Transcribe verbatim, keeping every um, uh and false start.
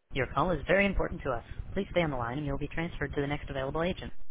Your call is very important to us. Please stay on the line and you'll be transferred to the next available agent.